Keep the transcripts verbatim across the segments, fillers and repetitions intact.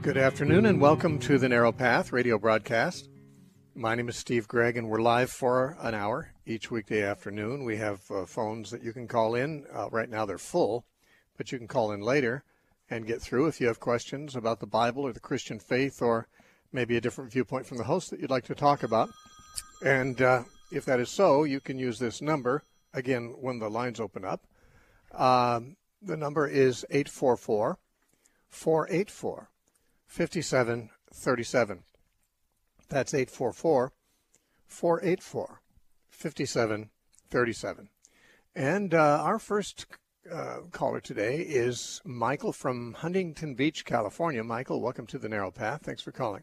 Good afternoon and welcome to the Narrow Path radio broadcast. My name is Steve Gregg and we're live for an hour each weekday afternoon. We have uh, phones that you can call in. Uh, right now they're full, but you can call in later and get through if you have questions about the Bible or the Christian faith or maybe a different viewpoint from the host that you'd like to talk about. And uh, if that is so, you can use this number, again, when the lines open up. Um, the number is eight four four, four eight four, five seven three seven. That's eight four four, four eight four, five seven three seven. And uh, our first uh, caller today is Michael from Huntington Beach, California. Michael, welcome to the Narrow Path. Thanks for calling.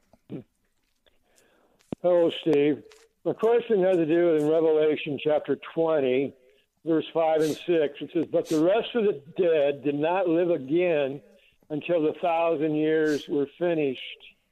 Hello, Steve. My question has to do with in Revelation chapter twenty, verse five and six. It says, "But the rest of the dead did not live again until the thousand years were finished."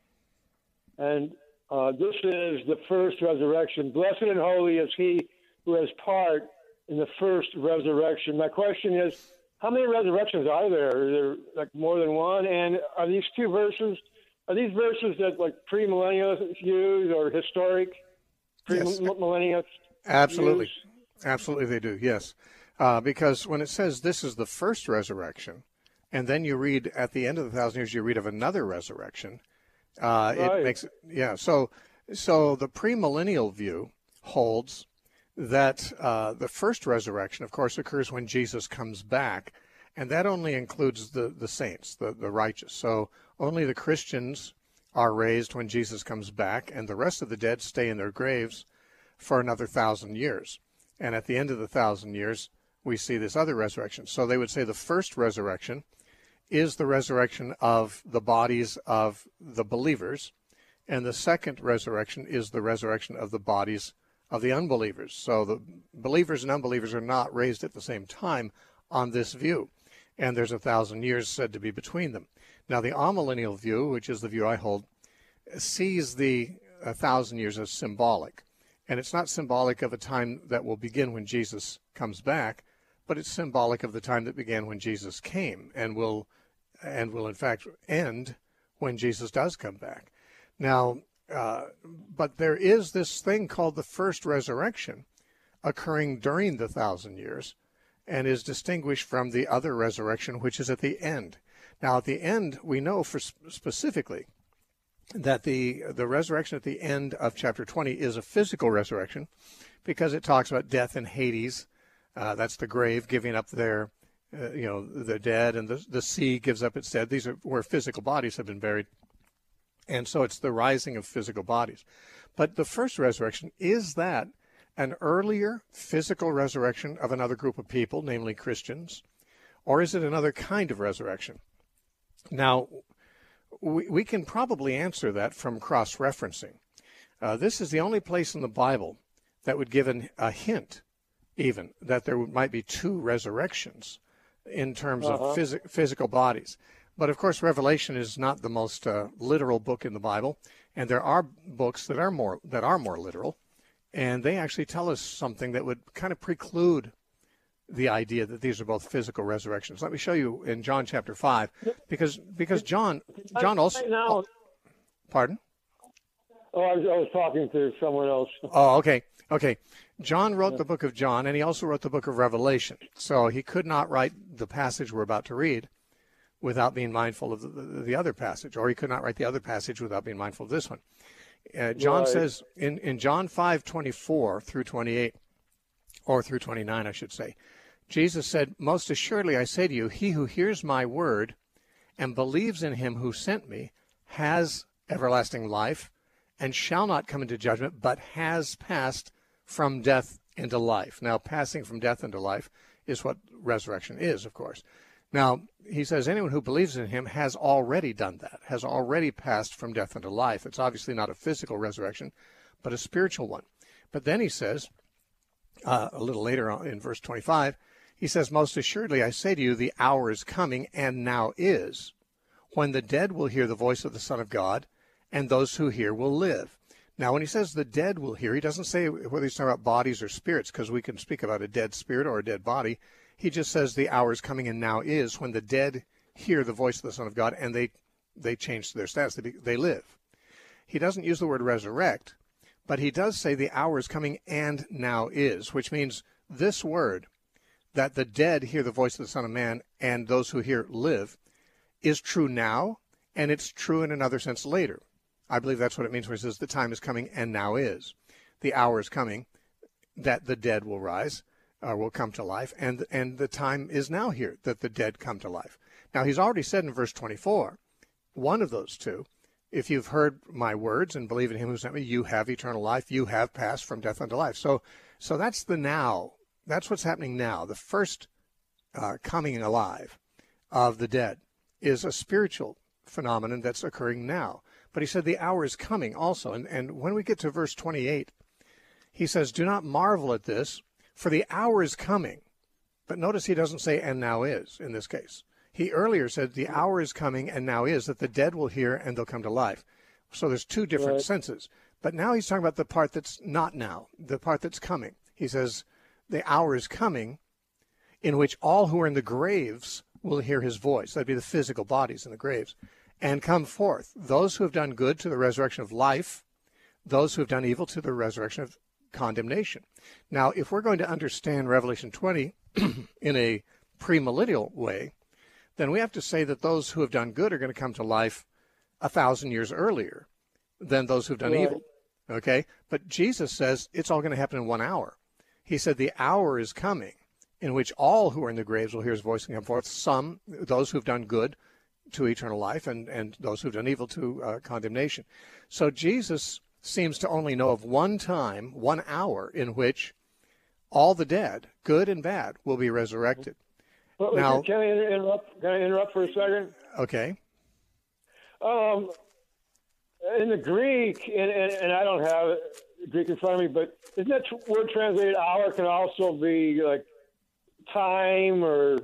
And uh, this is the first resurrection. Blessed and holy is he who has part in the first resurrection. My question is, how many resurrections are there? Are there like more than one? And are these two verses, are these verses that like premillennialists use or historic premillennialists? Absolutely. use? Absolutely they do, yes. Uh, because when it says this is the first resurrection, and then you read at the end of the thousand years, you read of another resurrection. Uh, right. It makes it, yeah. So, so the premillennial view holds that uh, the first resurrection, of course, occurs when Jesus comes back, and that only includes the the saints, the the righteous. So only the Christians are raised when Jesus comes back, and the rest of the dead stay in their graves for another thousand years. And at the end of the thousand years, we see this other resurrection. So they would say the first resurrection is the resurrection of the bodies of the believers, and the second resurrection is the resurrection of the bodies of the unbelievers. So the believers and unbelievers are not raised at the same time on this view, and there's a thousand years said to be between them. Now the amillennial view, which is the view I hold, sees the a thousand years as symbolic, and it's not symbolic of a time that will begin when Jesus comes back, but it's symbolic of the time that began when Jesus came and will and will in fact end when Jesus does come back. Now, uh, but there is this thing called the first resurrection occurring during the thousand years and is distinguished from the other resurrection, which is at the end. Now, at the end, we know for specifically that the the resurrection at the end of chapter twenty is a physical resurrection because it talks about death in Hades. Uh, that's the grave giving up their, uh, you know, the dead, and the the sea gives up its dead. These are where physical bodies have been buried, and so it's the rising of physical bodies. But the first resurrection, is that an earlier physical resurrection of another group of people, namely Christians, or is it another kind of resurrection? Now, we, we can probably answer that from cross-referencing. Uh, this is the only place in the Bible that would give an, a hint even that there might be two resurrections in terms uh-huh. of phys- physical bodies. But of course, Revelation is not the most uh, literal book in the Bible, and there are books that are more that are more literal, and they actually tell us something that would kind of preclude the idea that these are both physical resurrections. Let me show you in John chapter five, because because John John also. Right now, pardon? Oh, I was, I was talking to someone else. Oh, okay. Okay. John wrote the book of John, and he also wrote the book of Revelation. So he could not write the passage we're about to read without being mindful of the, the, the other passage, or he could not write the other passage without being mindful of this one. Uh, John right. says in, in John five twenty-four through twenty-eight, or through twenty-nine, I should say, Jesus said, "Most assuredly I say to you, he who hears my word and believes in him who sent me has everlasting life and shall not come into judgment, but has passed from death into life." Now, passing from death into life is what resurrection is, of course. Now, he says anyone who believes in him has already done that, has already passed from death into life. It's obviously not a physical resurrection, but a spiritual one. But then he says, uh, a little later on in verse twenty-five, he says, "Most assuredly I say to you, the hour is coming, and now is, when the dead will hear the voice of the Son of God, and those who hear will live." Now, when he says the dead will hear, he doesn't say whether he's talking about bodies or spirits, because we can speak about a dead spirit or a dead body. He just says the hour is coming and now is when the dead hear the voice of the Son of God, and they they change their status. They, they live. He doesn't use the word resurrect, but he does say the hour is coming and now is, which means this word, that the dead hear the voice of the Son of Man and those who hear live, is true now, and it's true in another sense later. I believe that's what it means where it says the time is coming and now is. The hour is coming that the dead will rise, uh, will come to life, and and the time is now here that the dead come to life. Now, he's already said in verse twenty-four, one of those two, if you've heard my words and believe in him who sent me, you have eternal life, you have passed from death unto life. So, so that's the now. That's what's happening now. The first uh, coming alive of the dead is a spiritual phenomenon that's occurring now. But he said the hour is coming also. And, and when we get to verse twenty-eight, he says, do not marvel at this, for the hour is coming. But notice he doesn't say, and now is, in this case. He earlier said, the hour is coming, and now is, that the dead will hear, and they'll come to life. So there's two different right. senses. But now he's talking about the part that's not now, the part that's coming. He says, the hour is coming, in which all who are in the graves will hear his voice. That'd be the physical bodies in the graves. And come forth, those who have done good to the resurrection of life, those who have done evil to the resurrection of condemnation. Now, if we're going to understand Revelation twenty in a premillennial way, then we have to say that those who have done good are going to come to life a thousand years earlier than those who've done right. evil. Okay? But Jesus says it's all going to happen in one hour. He said the hour is coming in which all who are in the graves will hear his voice and come forth. Some, those who've done good to eternal life, and, and those who've done evil to uh, condemnation. So Jesus seems to only know of one time, one hour, in which all the dead, good and bad, will be resurrected. Well, now, can I interrupt? Can I interrupt for a second? Okay. Um, in the Greek, and, and, and I don't have Greek in front of me, but isn't that word translated hour can also be like time or?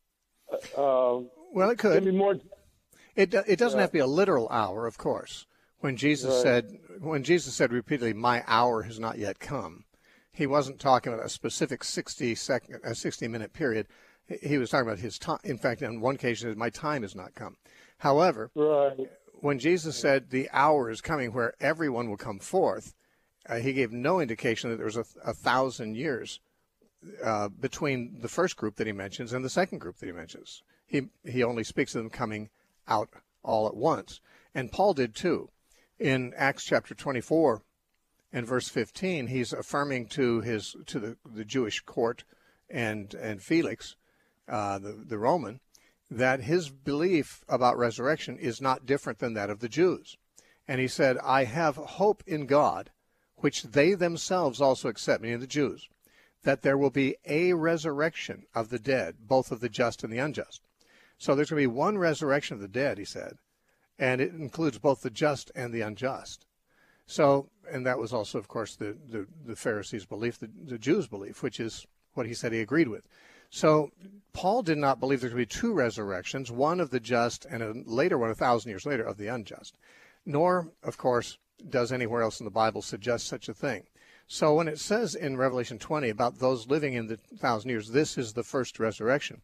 Uh, well, it could. Be more. It it doesn't uh, have to be a literal hour, of course. When Jesus right. said, when Jesus said repeatedly, "My hour has not yet come," he wasn't talking about a specific sixty second, a sixty minute period. He was talking about his time. In fact, on one occasion, my time has not come. However, right. when Jesus said the hour is coming where everyone will come forth, uh, he gave no indication that there was a, a thousand years uh, between the first group that he mentions and the second group that he mentions. He he only speaks of them coming out all at once. And Paul did too. In Acts chapter twenty-four and verse fifteen, he's affirming to his to the, the Jewish court and and Felix, uh, the, the Roman, that his belief about resurrection is not different than that of the Jews. And he said, I have hope in God, which they themselves also accept, meaning the Jews, that there will be a resurrection of the dead, both of the just and the unjust. So there's going to be one resurrection of the dead, he said, and it includes both the just and the unjust. So, and that was also, of course, the, the, the Pharisees' belief, the, the Jews' belief, which is what he said he agreed with. So Paul did not believe there could be two resurrections, one of the just and a later one, a thousand years later, of the unjust. Nor, of course, does anywhere else in the Bible suggest such a thing. So when it says in Revelation twenty about those living in the thousand years, this is the first resurrection.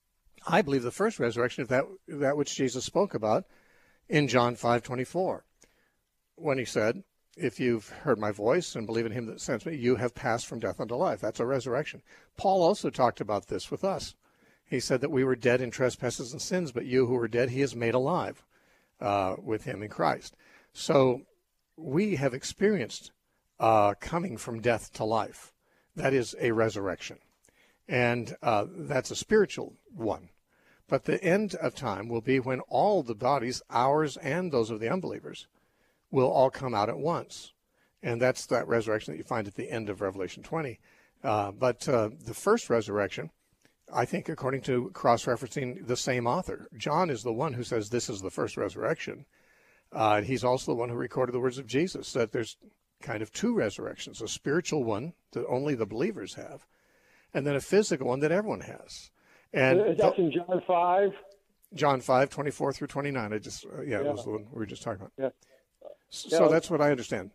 I believe the first resurrection is that, that which Jesus spoke about in John five twenty-four, when he said, if you've heard my voice and believe in him that sent me, you have passed from death unto life. That's a resurrection. Paul also talked about this with us. He said that we were dead in trespasses and sins, but you who were dead, he has made alive uh, with him in Christ. So we have experienced uh, coming from death to life. That is a resurrection. And uh, that's a spiritual one. But the end of time will be when all the bodies, ours and those of the unbelievers, will all come out at once. And that's that resurrection that you find at the end of Revelation twenty. Uh, but uh, the first resurrection, I think, according to cross-referencing the same author, John is the one who says this is the first resurrection. Uh, he's also the one who recorded the words of Jesus, that there's kind of two resurrections, a spiritual one that only the believers have, and then a physical one that everyone has. And that's in John five? John five, twenty-four through twenty-nine. I just, uh, yeah, yeah, that was the one we were just talking about. Yeah. So yeah. that's what I understand.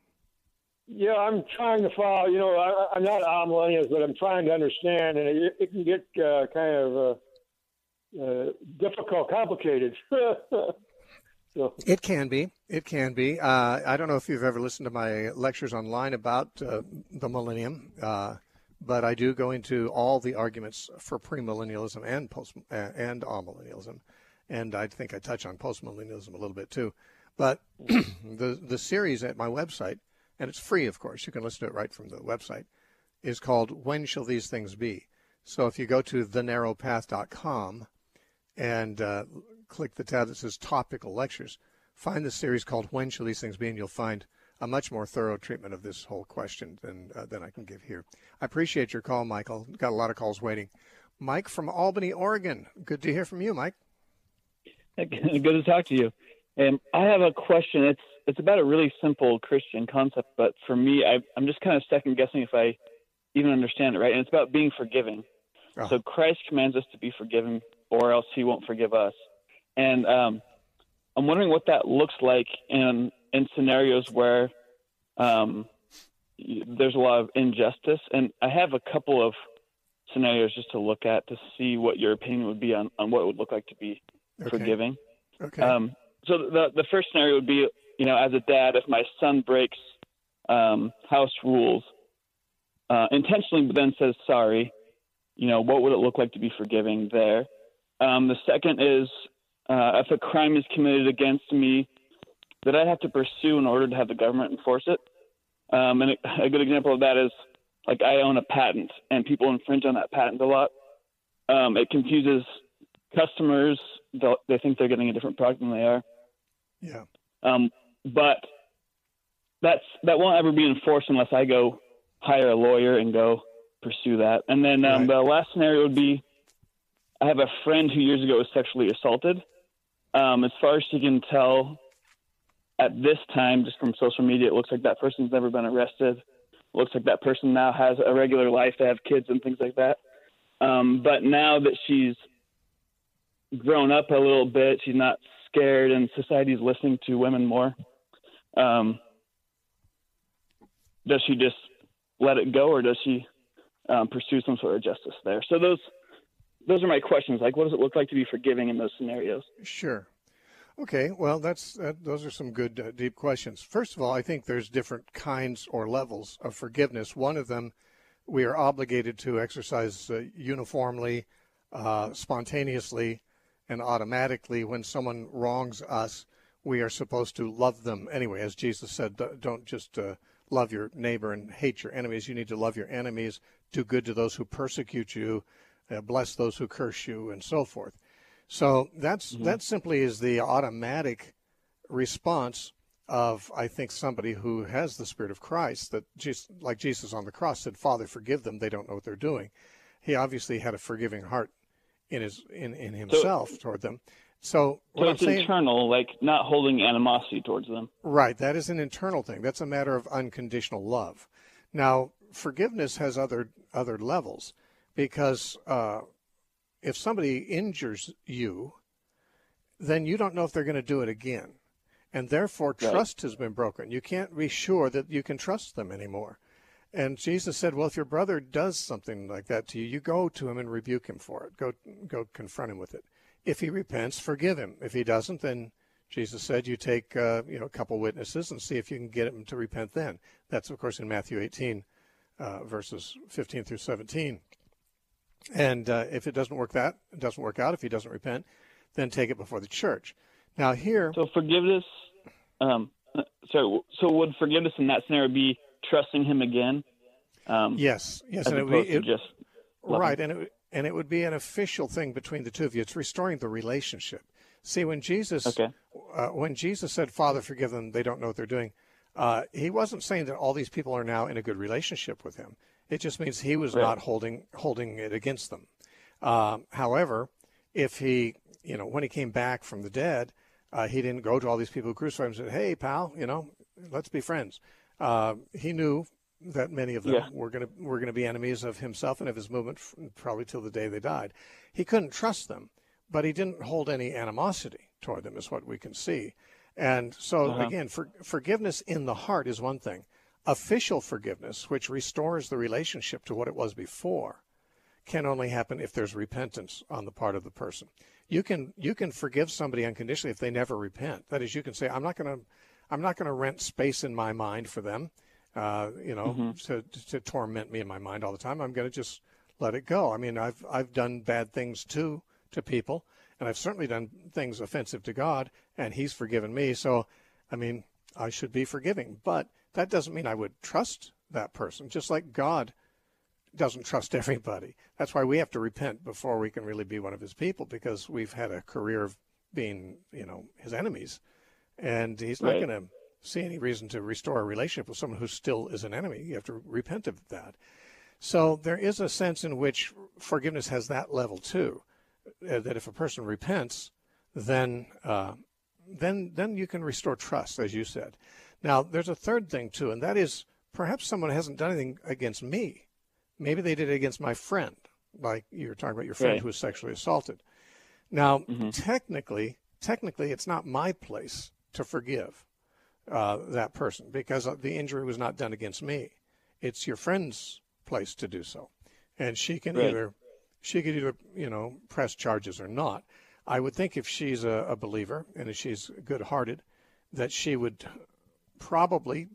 Yeah, I'm trying to follow. You know, I, I'm not amillennials, but I'm trying to understand, and it, it can get uh, kind of uh, uh, difficult, complicated. So It can be. It can be. Uh, I don't know if you've ever listened to my lectures online about uh, the millennium, uh, but I do go into all the arguments for premillennialism and post uh, and amillennialism, and I think I touch on postmillennialism a little bit too. But the the series at my website, and it's free, of course. You can listen to it right from the website. Is called "When Shall These Things Be?" So if you go to the narrow path dot com and uh, click the tab that says Topical Lectures, find the series called When Shall These Things Be, and you'll find a much more thorough treatment of this whole question than uh, than I can give here. I appreciate your call, Michael. Got a lot of calls waiting. Mike from Albany, Oregon. Good to hear from you, Mike. Good to talk to you. Um, I have a question. It's it's about a really simple Christian concept, but for me, I, I'm just kind of second guessing if I even understand it right. And it's about being forgiving. Oh. So Christ commands us to be forgiving, or else He won't forgive us. And um, I'm wondering what that looks like in in scenarios where um, there's a lot of injustice. And I have a couple of scenarios just to look at to see what your opinion would be on, on what it would look like to be Okay. forgiving. Okay. Um, so the the first scenario would be, you know, as a dad, if my son breaks um, house rules uh, intentionally, but then says sorry, you know, what would it look like to be forgiving there? Um, the second is uh, if a crime is committed against me that I have to pursue in order to have the government enforce it. Um, and a, a good example of that is, like, I own a patent and people infringe on that patent a lot. Um, it confuses customers. They'll, they think they're getting a different product than they are. Yeah. Um, but that's that won't ever be enforced unless I go hire a lawyer and go pursue that. And then um, Right. the last scenario would be, I have a friend who years ago was sexually assaulted. Um, as far as she can tell, at this time, just from social media, it looks like that person's never been arrested. It looks like that person now has a regular life. They have kids and things like that. Um, but now that she's grown up a little bit, she's not scared, and society's listening to women more. Um, does she just let it go, or does she um, pursue some sort of justice there? So those those are my questions. Like, what does it look like to be forgiving in those scenarios? Sure. Okay, well, that's that, those are some good, uh, deep questions. First of all, I think there's different kinds or levels of forgiveness. One of them, we are obligated to exercise uh, uniformly, uh, spontaneously, and automatically. When someone wrongs us, we are supposed to love them anyway. As Jesus said, don't just uh, love your neighbor and hate your enemies. You need to love your enemies, do good to those who persecute you, uh, bless those who curse you, and so forth. So that's mm-hmm. that simply is the automatic response of, I think, somebody who has the Spirit of Christ, that just like Jesus on the cross said, Father, forgive them, they don't know what they're doing. He obviously had a forgiving heart in his in, in himself so, toward them. So, what so I'm it's saying, internal, like not holding animosity towards them. Right. That is an internal thing. That's a matter of unconditional love. Now, forgiveness has other other levels, because uh, if somebody injures you, then you don't know if they're going to do it again. And therefore, right. trust has been broken. You can't be sure that you can trust them anymore. And Jesus said, well, if your brother does something like that to you, you go to him and rebuke him for it. Go go confront him with it. If he repents, forgive him. If he doesn't, then Jesus said you take uh, you know, a couple witnesses and see if you can get him to repent then. That's, of course, in Matthew eighteen, uh, verses fifteen through seventeen. And uh, if it doesn't work that, it doesn't work out, if he doesn't repent, then take it before the church. Now here... So forgiveness, um, so, so would forgiveness in that scenario be trusting him again? Um, yes, yes. As and opposed it, it, to just right, and it, and it would be an official thing between the two of you. It's restoring the relationship. See, when Jesus, okay. uh, when Jesus said, Father, forgive them, they don't know what they're doing, uh, he wasn't saying that all these people are now in a good relationship with him. It just means he was right. not holding holding it against them. Um, however, if he, you know, when he came back from the dead, uh, he didn't go to all these people who crucified him and said, hey, pal, you know, let's be friends. Uh, he knew that many of them yeah. were going to were going to be enemies of himself and of his movement, probably till the day they died. He couldn't trust them, but he didn't hold any animosity toward them, is what we can see. And so, uh-huh. again, for, forgiveness in the heart is one thing. Official forgiveness, which restores the relationship to what it was before, can only happen if there's repentance on the part of the person. You can you can forgive somebody unconditionally if they never repent. That is, you can say, I'm not going to I'm not going to rent space in my mind for them, uh, you know, mm-hmm. to to torment me in my mind all the time. I'm going to just let it go. I mean, I've I've done bad things too to people, and I've certainly done things offensive to God, and He's forgiven me. So, I mean, I should be forgiving. But that doesn't mean I would trust that person, just like God doesn't trust everybody. That's why we have to repent before we can really be one of His people, because we've had a career of being, you know, His enemies. And He's not right. going to see any reason to restore a relationship with someone who still is an enemy. You have to repent of that. So there is a sense in which forgiveness has that level too, uh, that if a person repents, then uh, then then you can restore trust, as you said. Now, there's a third thing too, and that is perhaps someone hasn't done anything against me. Maybe they did it against my friend, like you were talking about your friend right. who was sexually assaulted. Now, mm-hmm. technically, technically, it's not my place to forgive uh, that person, because the injury was not done against me. It's your friend's place to do so, and she can right. either she could either you know press charges or not. I would think if she's a, a believer and if she's good-hearted, that she would probably,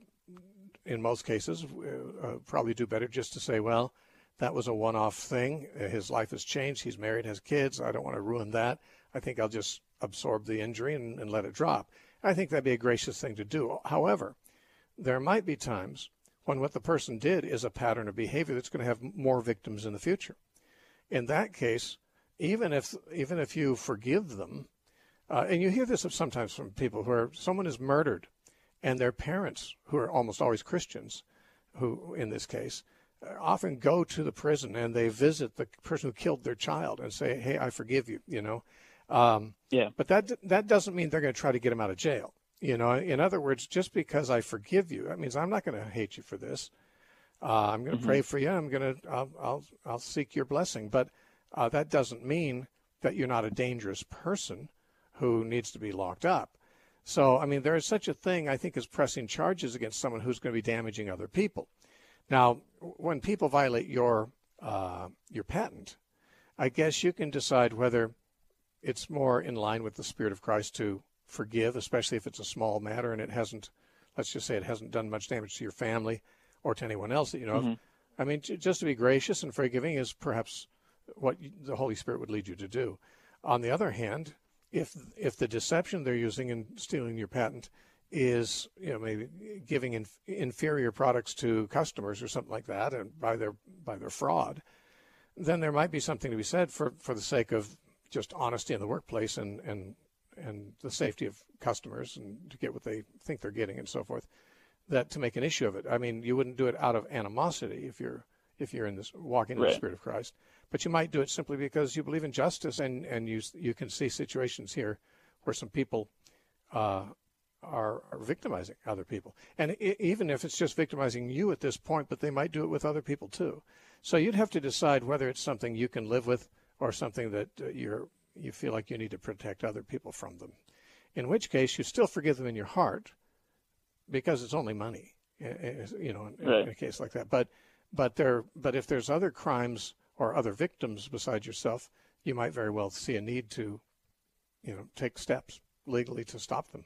in most cases, uh, probably do better just to say, well, that was a one-off thing. His life has changed. He's married, has kids. I don't want to ruin that. I think I'll just absorb the injury and, and let it drop. I think that'd be a gracious thing to do. However, there might be times when what the person did is a pattern of behavior that's going to have more victims in the future. In that case, even if even if you forgive them, uh, and you hear this sometimes from people where someone is murdered and their parents, who are almost always Christians, who in this case, often go to the prison and they visit the person who killed their child and say, hey, I forgive you, you know. Um, yeah. But that that doesn't mean they're going to try to get him out of jail. You know, in other words, just because I forgive you, that means I'm not going to hate you for this. Uh, I'm going to mm-hmm. pray for you. I'm going to, I'll, I'll, I'll seek your blessing. But uh, that doesn't mean that you're not a dangerous person who needs to be locked up. So, I mean, there is such a thing, I think, as pressing charges against someone who's going to be damaging other people. Now, when people violate your uh, your patent, I guess you can decide whether it's more in line with the Spirit of Christ to forgive, especially if it's a small matter and it hasn't, let's just say it hasn't done much damage to your family or to anyone else that you know mm-hmm. of. I mean, just to be gracious and forgiving is perhaps what the Holy Spirit would lead you to do. On the other hand, if if the deception they're using in stealing your patent is, you know, maybe giving in, inferior products to customers or something like that, and by their by their fraud, then there might be something to be said for, for the sake of just honesty in the workplace and, and and the safety of customers and to get what they think they're getting and so forth, that to make an issue of it. I mean, you wouldn't do it out of animosity if you're if you're in this walking in right. the Spirit of Christ, but you might do it simply because you believe in justice and, and you you can see situations here where some people uh, are, are victimizing other people. And I, even if it's just victimizing you at this point, but they might do it with other people too. So you'd have to decide whether it's something you can live with or something that uh, you're you feel like you need to protect other people from them. In which case, you still forgive them in your heart because it's only money, you know, in, right. in a case like that. But but there, but if there's other crimes or other victims besides yourself, you might very well see a need to, you know, take steps legally to stop them.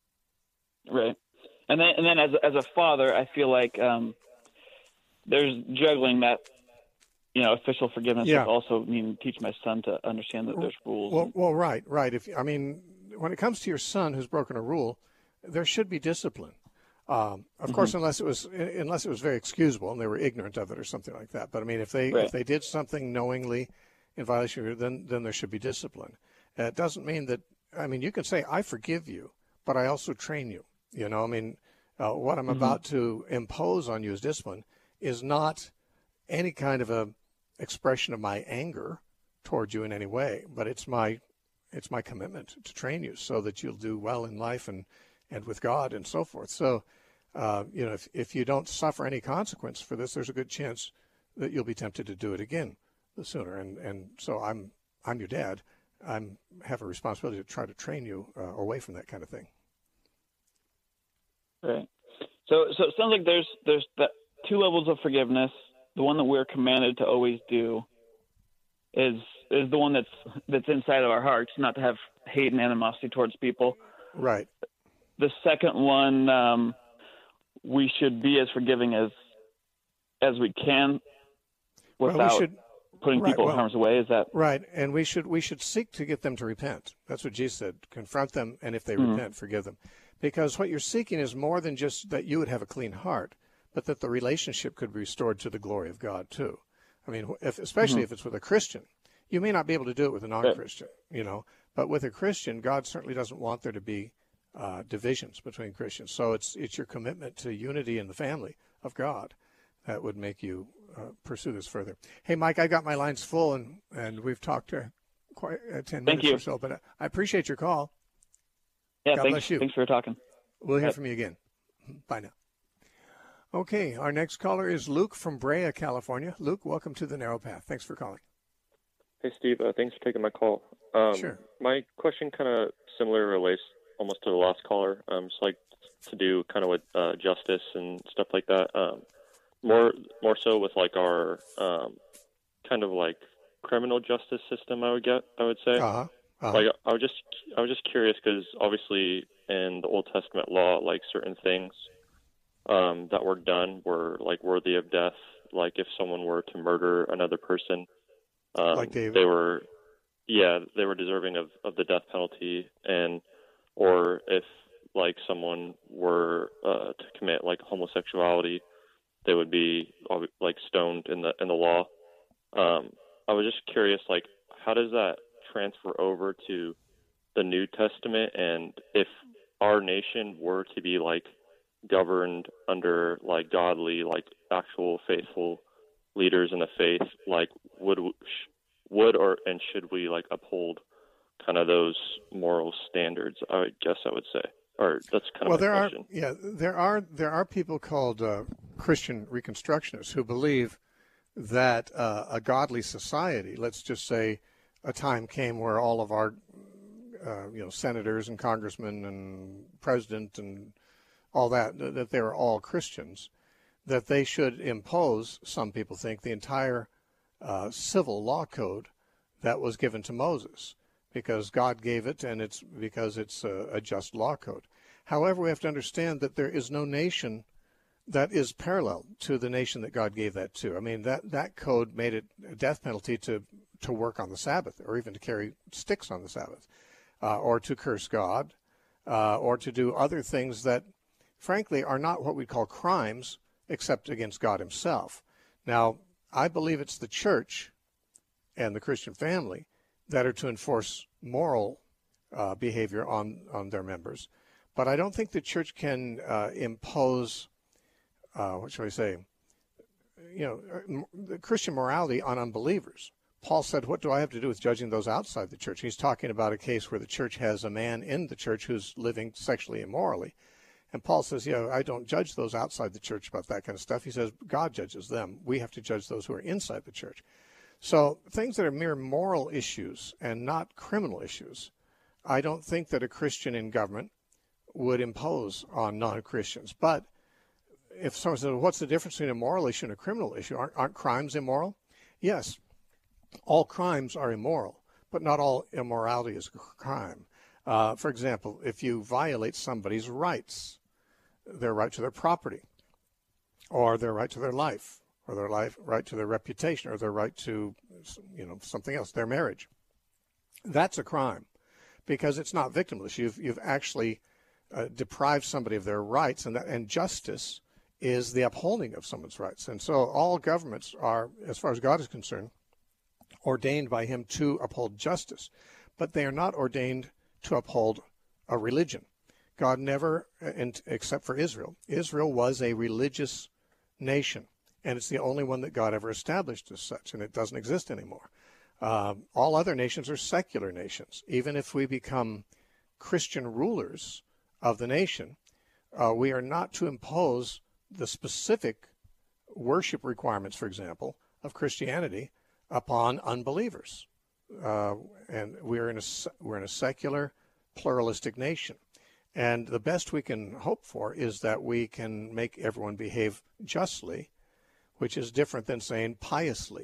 Right. And then, and then as as a father, I feel like um, there's juggling that, you know, official forgiveness, yeah. but also mean teach my son to understand that there's rules. Well, and... well, right, right. If I mean, when it comes to your son who's broken a rule, there should be discipline. Um, of mm-hmm. course, unless it was unless it was very excusable and they were ignorant of it or something like that. But I mean, if they right. if they did something knowingly in violation of it, then then there should be discipline. Uh, it doesn't mean that. I mean, you can say I forgive you, but I also train you. You know, I mean, uh, what I'm mm-hmm. about to impose on you as discipline is not any kind of a expression of my anger toward you in any way, but it's my it's my commitment to train you so that you'll do well in life and, and with God and so forth. So, uh, you know, if, if you don't suffer any consequence for this, there's a good chance that you'll be tempted to do it again the sooner. And, and so I'm I'm your dad. I'm have a responsibility to try to train you uh, away from that kind of thing. Right. So so it sounds like there's there's the two levels of forgiveness. The one that we're commanded to always do is is the one that's that's inside of our hearts, not to have hate and animosity towards people. Right. The second one, um, we should be as forgiving as as we can without well, we should, putting right, people well, in harm's way. Is that right? And we should we should seek to get them to repent. That's what Jesus said. Confront them, and if they mm-hmm. repent, forgive them. Because what you're seeking is more than just that you would have a clean heart, but that the relationship could be restored to the glory of God too. I mean, if, especially mm-hmm. if it's with a Christian. You may not be able to do it with a non-Christian, you know, but with a Christian, God certainly doesn't want there to be uh, divisions between Christians. So it's it's your commitment to unity in the family of God that would make you uh, pursue this further. Hey, Mike, I got my lines full, and, and we've talked uh, quite uh, ten Thank minutes you. or so, but I, I appreciate your call. Yeah, God thanks, bless you. Thanks for talking. We'll hear Bye. from you again. Bye now. Okay, our next caller is Luke from Brea, California. Luke, welcome to the Narrow Path. Thanks for calling. Hey, Steve. Uh, thanks for taking my call. Um, Sure. My question kind of similar relates almost to the last caller. Um, it's like to do kind of with uh, justice and stuff like that. Um, more, more so with like our um, kind of like criminal justice system. I would get. I would say. Uh-huh. Uh-huh. Like I was just, I was just curious because obviously in the Old Testament law, like certain things um, that were done were like worthy of death. Like if someone were to murder another person. Um, Like David. They were, yeah, they were deserving of, of the death penalty, and or if like someone were uh, to commit like homosexuality, they would be like stoned in the in the law. Um, I was just curious, like, how does that transfer over to the New Testament, and if our nation were to be like governed under like godly, like actual faithful leaders in the faith, like would would or and should we like uphold kind of those moral standards? I would guess I would say, or that's kind well, of my there question. are yeah, there are there are people called uh, Christian Reconstructionists who believe that uh, a godly society, let's just say, a time came where all of our uh, you know senators and congressmen and president and all that that they were all Christians, that they should impose, some people think, the entire uh, civil law code that was given to Moses, because God gave it, and it's because it's a, a just law code. However, we have to understand that there is no nation that is parallel to the nation that God gave that to. I mean, that, that code made it a death penalty to, to work on the Sabbath, or even to carry sticks on the Sabbath, uh, or to curse God, uh, or to do other things that, frankly, are not what we call crimes, except against God himself. Now, I believe it's the church and the Christian family that are to enforce moral uh, behavior on, on their members. But I don't think the church can uh, impose, uh, what shall I say, you know, the Christian morality on unbelievers. Paul said, what do I have to do with judging those outside the church? He's talking about a case where the church has a man in the church who's living sexually immorally. And Paul says, you know, I don't judge those outside the church about that kind of stuff. He says, God judges them. We have to judge those who are inside the church. So things that are mere moral issues and not criminal issues, I don't think that a Christian in government would impose on non-Christians. But if someone says, well, what's the difference between a moral issue and a criminal issue? Aren't, aren't crimes immoral? Yes, all crimes are immoral, but not all immorality is a crime. Uh, for example, if you violate somebody's rights, their right to their property, or their right to their life, or their life right to their reputation, or their right to, you know, something else, their marriage, that's a crime, because it's not victimless. You've you've actually uh, deprived somebody of their rights, and that and justice is the upholding of someone's rights. And so all governments are, as far as God is concerned, ordained by him to uphold justice, but they are not ordained to uphold a religion. God never, except for Israel, Israel was a religious nation, and it's the only one that God ever established as such, and it doesn't exist anymore. Uh, all other nations are secular nations. Even if we become Christian rulers of the nation, uh, we are not to impose the specific worship requirements, for example, of Christianity upon unbelievers. Uh, and we're in a we're in a secular, pluralistic nation. And the best we can hope for is that we can make everyone behave justly, which is different than saying piously.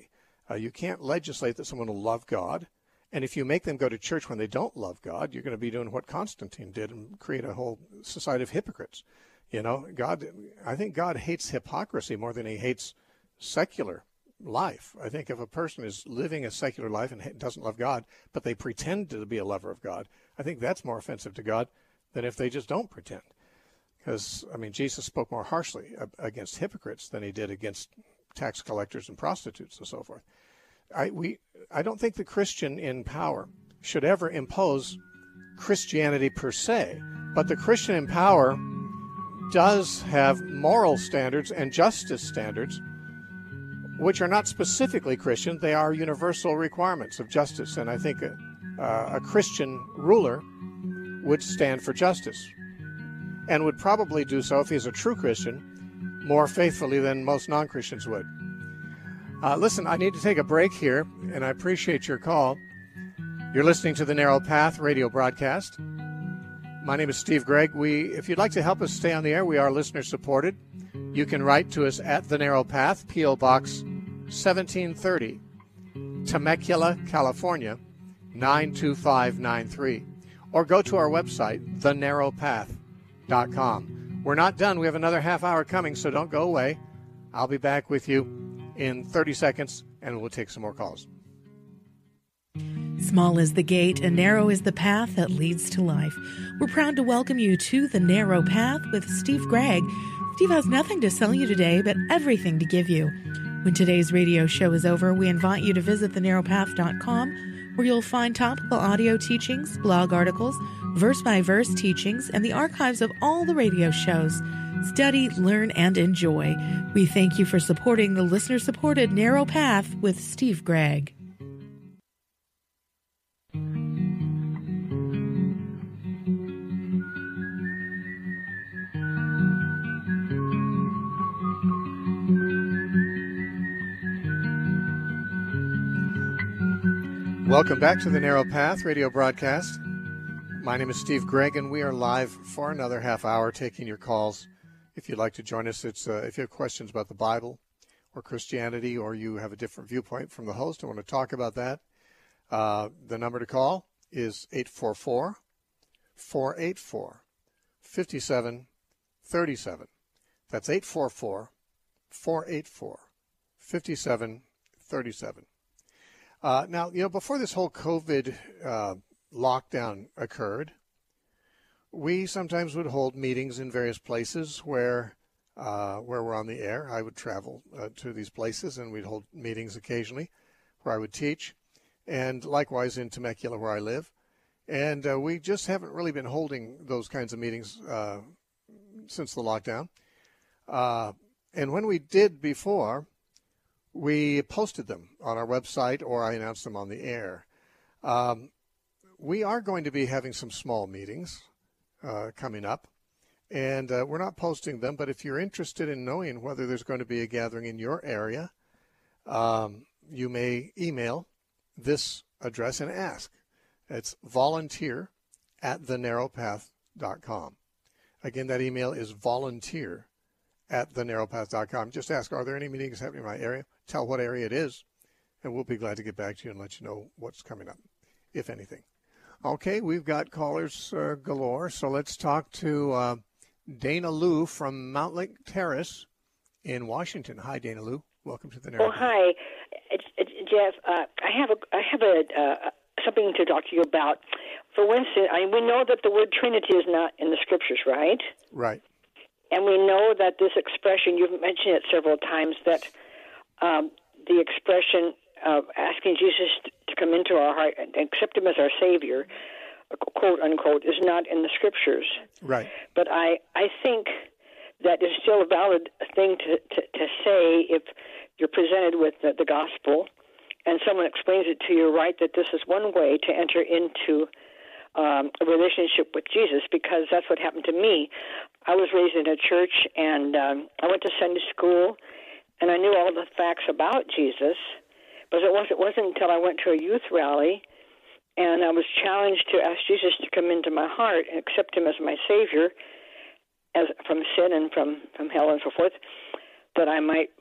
Uh, you can't legislate that someone will love God. And if you make them go to church when they don't love God, you're going to be doing what Constantine did and create a whole society of hypocrites. You know, God, I think God hates hypocrisy more than he hates secular life. I think if a person is living a secular life and doesn't love God, but they pretend to be a lover of God, I think that's more offensive to God than if they just don't pretend. Because, I mean, Jesus spoke more harshly against hypocrites than he did against tax collectors and prostitutes and so forth. I, we, I don't think the Christian in power should ever impose Christianity per se, but the Christian in power does have moral standards and justice standards which are not specifically Christian. They are universal requirements of justice, and I think a, uh, a Christian ruler would stand for justice and would probably do so, if he's a true Christian, more faithfully than most non-Christians would. Uh, listen, I need to take a break here, and I appreciate your call. You're listening to the Narrow Path radio broadcast. My name is Steve Gregg. We, if you'd like to help us stay on the air, we are listener-supported. You can write to us at The Narrow Path, P O. Box seventeen thirty, Temecula, California, nine two five nine three. Or go to our website, the narrow path dot com. We're not done. We have another half hour coming, so don't go away. I'll be back with you in thirty seconds, and we'll take some more calls. Small is the gate and narrow is the path that leads to life. We're proud to welcome you to The Narrow Path with Steve Gregg. Steve has nothing to sell you today, but everything to give you. When today's radio show is over, we invite you to visit the narrow path dot com, where you'll find topical audio teachings, blog articles, verse-by-verse teachings, and the archives of all the radio shows. Study, learn, and enjoy. We thank you for supporting the listener-supported Narrow Path with Steve Gregg. Welcome back to the Narrow Path radio broadcast. My name is Steve Gregg, and we are live for another half hour taking your calls. If you'd like to join us, it's uh, if you have questions about the Bible or Christianity, or you have a different viewpoint from the host and want to talk about that, uh, the number to call is eight four four, four eight four, five seven three seven. That's eight four four, four eight four, five seven three seven. Uh, now, you know, before this whole COVID uh, lockdown occurred, we sometimes would hold meetings in various places where uh, where we're on the air. I would travel uh, to these places, and we'd hold meetings occasionally where I would teach, and likewise in Temecula where I live. And uh, we just haven't really been holding those kinds of meetings uh, since the lockdown. Uh, and when we did before, we posted them on our website, or I announced them on the air. Um, we are going to be having some small meetings uh, coming up, and uh, we're not posting them, but if you're interested in knowing whether there's going to be a gathering in your area, um, you may email this address and ask. It's volunteer at the narrow path dot com. Again, that email is volunteer at the narrow path dot com. Just ask, are there any meetings happening in my area? Tell what area it is, and we'll be glad to get back to you and let you know what's coming up, if anything. Okay, we've got callers uh, galore, so let's talk to uh, Dana Lou from Mount Lake Terrace in Washington. Hi, Dana Lou. Welcome to the Narrow Oh, hi, it's, it's Jeff. Uh, I have a I have a uh, something to talk to you about. For instance, I, we know that the word Trinity is not in the Scriptures, right? Right. And we know that this expression, you've mentioned it several times, that um, the expression of asking Jesus to come into our heart and accept him as our Savior, quote unquote, is not in the Scriptures. Right. But I, I think that is still a valid thing to, to, to say if you're presented with the, the gospel and someone explains it to you, right, that this is one way to enter into um, a relationship with Jesus, because that's what happened to me. I was raised in a church, and um, I went to Sunday school, and I knew all the facts about Jesus, but it wasn't, it wasn't until I went to a youth rally and I was challenged to ask Jesus to come into my heart and accept him as my Savior, as from sin and from, from hell and so forth, that I might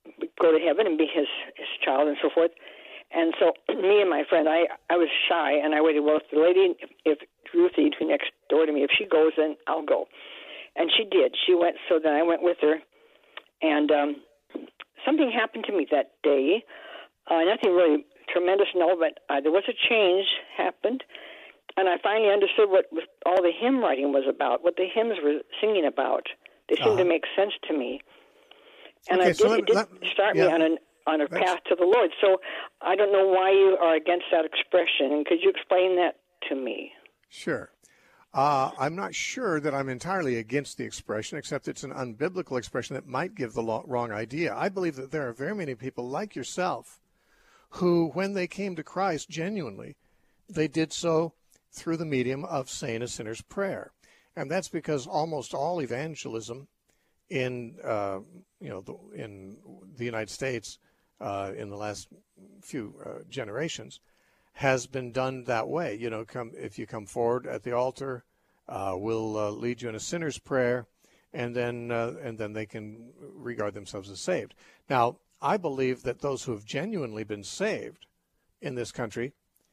go to heaven and be his, his child and so forth. And so me and my friend, I, I was shy, and I waited, well, if the lady, if, if Ruthie, who's next door to me, if she goes, then I'll go. And she did. She went, so then I went with her. And um, something happened to me that day. Uh, nothing really tremendous, no, but uh, there was a change happened. And I finally understood what was, all the hymn writing was about, what the hymns were singing about. They seemed uh-huh. to make sense to me. And okay, I so did, let, it did let, start yeah. me on an on a That's... path to the Lord. So I don't know why you are against that expression. And could you explain that to me? Sure. Uh, I'm not sure that I'm entirely against the expression, except it's an unbiblical expression that might give the lo- wrong idea. I believe that there are very many people like yourself who, when they came to Christ genuinely, they did so through the medium of saying a sinner's prayer. And that's because almost all evangelism in, uh, you know, the, in the United States uh, in the last few uh, generations has been done that way. You know, come if you come forward at the altar, uh, we'll uh, lead you in a sinner's prayer, and then uh, and then they can regard themselves as saved. Now, I believe that those who have genuinely been saved in this country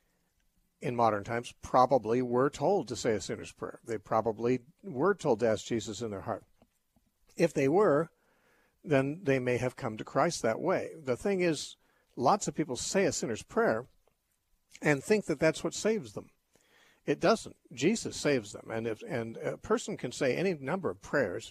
in modern times probably were told to say a sinner's prayer. They probably were told to ask Jesus in their heart. If they were, then they may have come to Christ that way. The thing is, lots of people say a sinner's prayer and think that that's what saves them. It doesn't. Jesus saves them. And if and a person can say any number of prayers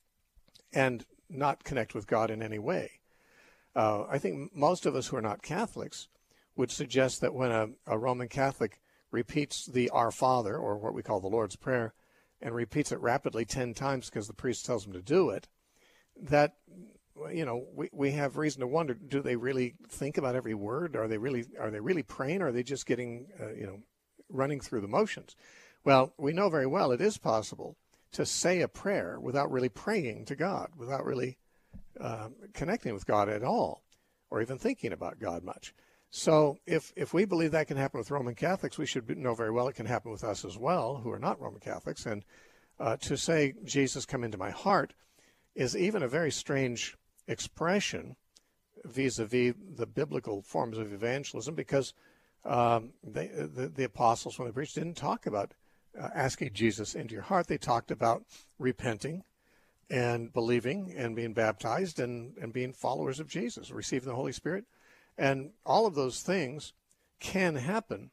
and not connect with God in any way. Uh, I think most of us who are not Catholics would suggest that when a, a Roman Catholic repeats the Our Father, or what we call the Lord's Prayer, and repeats it rapidly ten times because the priest tells him to do it, that, you know, we, we have reason to wonder, do they really think about every word? Are they really are they really praying, or are they just getting, uh, you know, running through the motions? Well, we know very well it is possible to say a prayer without really praying to God, without really uh, connecting with God at all, or even thinking about God much. So if, if we believe that can happen with Roman Catholics, we should know very well it can happen with us as well, who are not Roman Catholics. And uh, to say, Jesus, come into my heart, is even a very strange expression vis-a-vis the biblical forms of evangelism, because um, they, the, the apostles, when they preached, didn't talk about uh, asking Jesus into your heart. They talked about repenting and believing and being baptized and, and being followers of Jesus, receiving the Holy Spirit. And all of those things can happen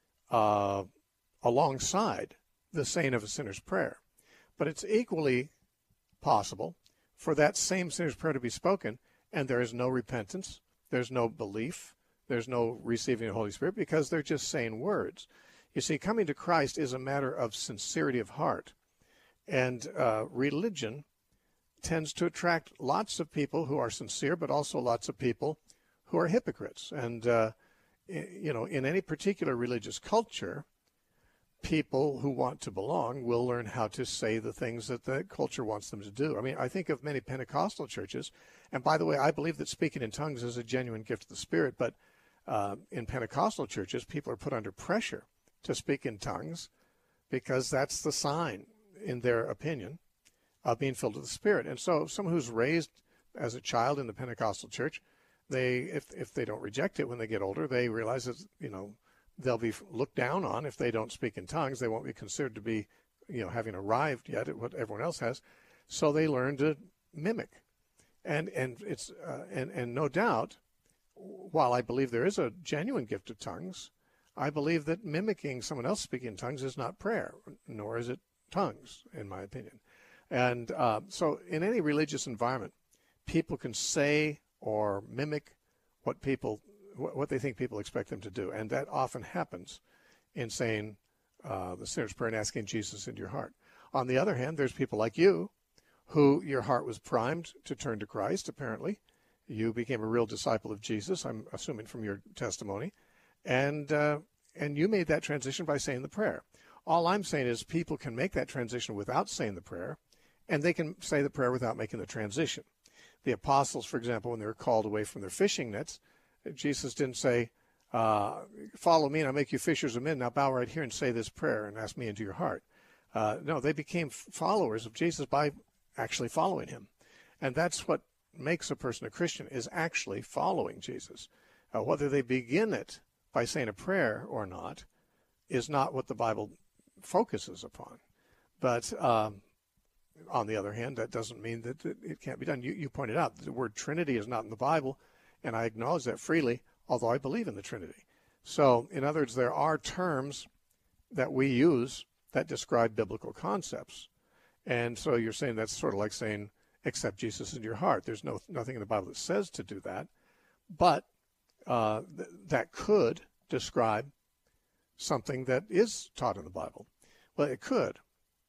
uh, alongside the saying of a sinner's prayer. But it's equally possible for that same sinner's prayer to be spoken, and there is no repentance, there's no belief, there's no receiving the Holy Spirit, because they're just saying words. You see, coming to Christ is a matter of sincerity of heart. And uh, religion tends to attract lots of people who are sincere, but also lots of people who are hypocrites. And, uh, you know, in any particular religious culture, people who want to belong will learn how to say the things that the culture wants them to do. I mean, I think of many Pentecostal churches, and by the way, I believe that speaking in tongues is a genuine gift of the Spirit, but uh, in Pentecostal churches, people are put under pressure to speak in tongues because that's the sign, in their opinion, of being filled with the Spirit. And so someone who's raised as a child in the Pentecostal church, they, if if they don't reject it when they get older, they realize that, you know, they'll be looked down on if they don't speak in tongues. They won't be considered to be, you know, having arrived yet at what everyone else has. So they learn to mimic. And and it's uh, and and no doubt, while I believe there is a genuine gift of tongues, I believe that mimicking someone else speaking in tongues is not prayer, nor is it tongues, in my opinion. And uh, so in any religious environment, people can say or mimic what people what they think people expect them to do. And that often happens in saying uh, the sinner's prayer and asking Jesus into your heart. On the other hand, there's people like you who your heart was primed to turn to Christ, apparently. You became a real disciple of Jesus, I'm assuming from your testimony. And, uh, and you made that transition by saying the prayer. All I'm saying is people can make that transition without saying the prayer, and they can say the prayer without making the transition. The apostles, for example, when they were called away from their fishing nets, Jesus didn't say, uh, follow me and I'll make you fishers of men. Now bow right here and say this prayer and ask me into your heart. Uh, no, they became followers of Jesus by actually following him. And that's what makes a person a Christian is actually following Jesus. Uh, whether they begin it by saying a prayer or not is not what the Bible focuses upon. But um, on the other hand, that doesn't mean that it can't be done. You, you pointed out the word Trinity is not in the Bible, and I acknowledge that freely, although I believe in the Trinity. So, in other words, there are terms that we use that describe biblical concepts. And so you're saying that's sort of like saying, accept Jesus in your heart. There's no nothing in the Bible that says to do that. But uh, th- that could describe something that is taught in the Bible. Well, it could.